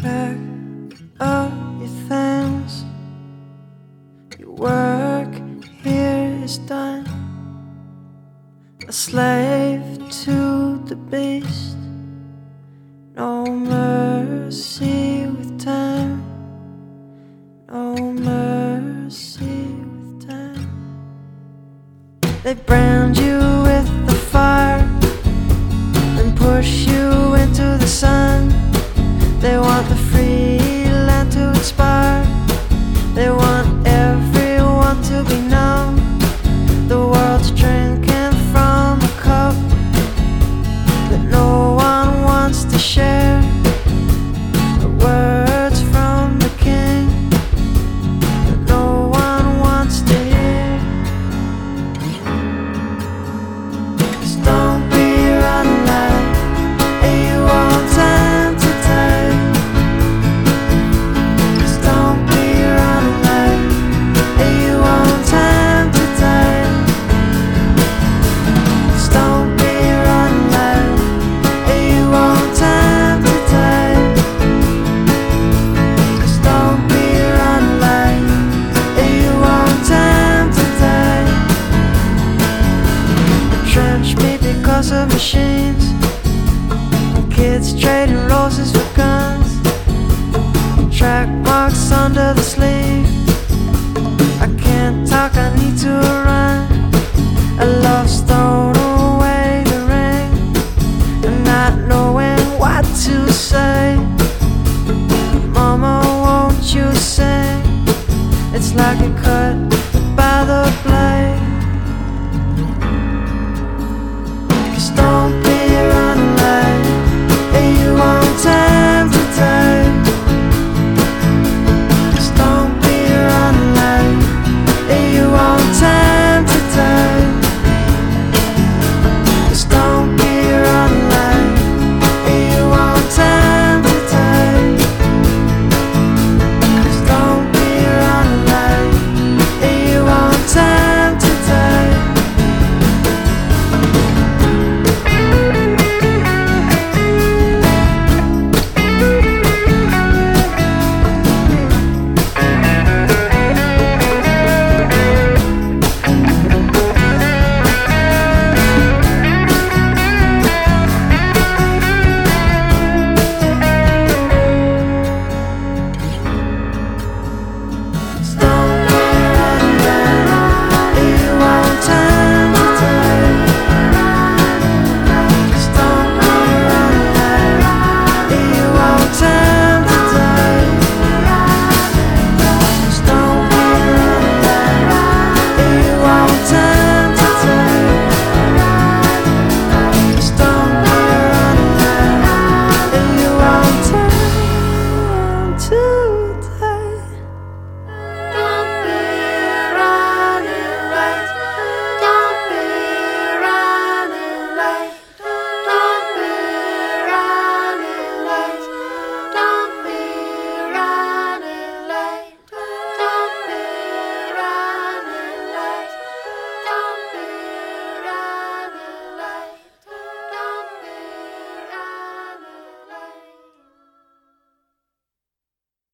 Pack up your things. Your work here is done. A slave to the beast. No mercy with time. No mercy with time. They brand you with the fire, then push you into the sun. They want the free land to expire. They want everyone to be numb. The world's drinking from a cup that no one wants to share. The words from the king that no one wants to hear. Just don't be running like you want time to die. Just don't be running like you want time to die. Just don't be running like you want time to die. Just don't be running like you want time to die. Trench me because of machines. Kids trading roses for guns. Track marks under the sleeve. I can't talk, I need to